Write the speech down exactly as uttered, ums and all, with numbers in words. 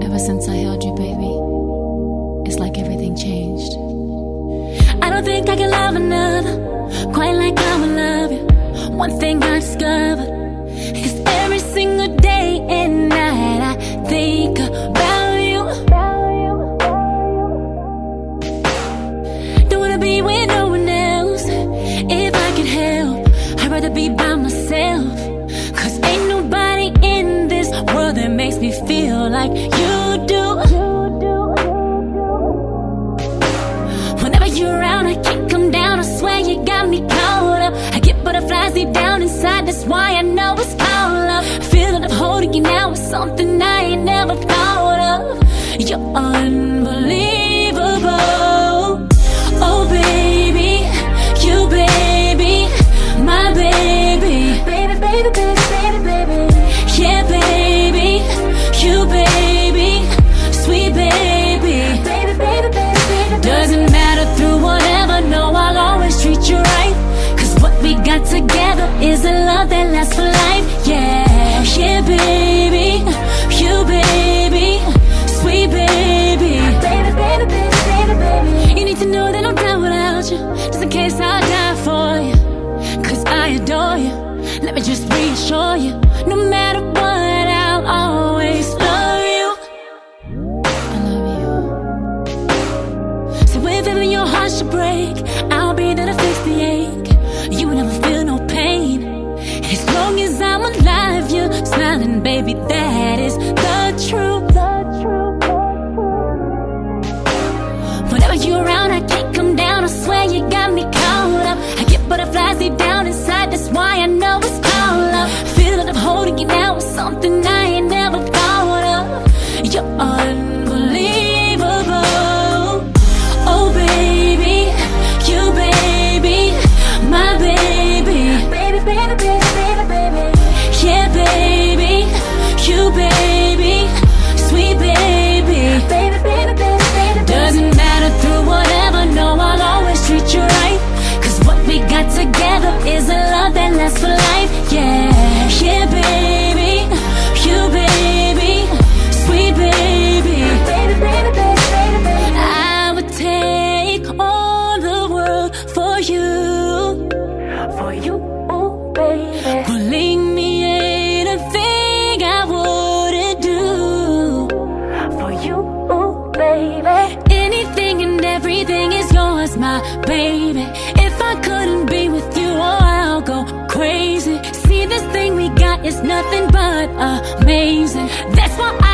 Ever since I held you, baby, it's like everything changed. I don't think I can love another quite like I would love you. One thing I discovered is every single day and night I think about you. Don't wanna be with no one else. If I could help, I'd rather be by myself. Cause ain't nobody in this world that makes me feel like you do. Whenever you're around, I can't come down. I swear you got me caught up. I get butterflies deep down inside. That's why I know it's called love. Feeling of holding you now is something I ain't never thought of. You're unbelievable. Oh baby, you baby, my baby. Baby, baby, baby, baby, baby. Yeah baby, you baby, sweet baby. Baby, baby, baby, baby. Doesn't matter through whatever, no, I'll always treat you right. Cause what we got together is a love that lasts for life. Yeah, yeah baby, you baby, sweet baby. Baby, baby, baby, baby, baby. You need to know that I'm down without you, just in case I'll die for you. Cause I adore you, let me just reassure you. No matter what, I'll always love you. I love you. So if ever your heart should break, I'll be there to fix the ache. You will never feel no pain. As long as I'm alive, you're smiling, baby, that is the truth. Whenever you're around, I can't come down. I swear you got me caught up. I get butterflies deep down inside. That's why I know it's called love. Feeling of holding you now is something I ain't never thought of. You're unbelievable. Oh baby, you baby, my baby. Baby, baby, baby, baby, baby. Yeah baby, you baby, sweet baby. Baby, baby, baby, baby. Doesn't matter through whatever, no, I'll always treat you right. Cause what we got together is a love that lasts for life. Yeah, yeah baby, you baby, sweet baby. Baby, baby, baby, baby, baby. I would take all the world for you. For you, oh baby. Believe me, ain't a thing I wouldn't do. For you, oh baby. Anything and everything is yours, my baby. If I couldn't be with you, oh I'll go crazy. See, this thing we got is nothing but amazing. That's why I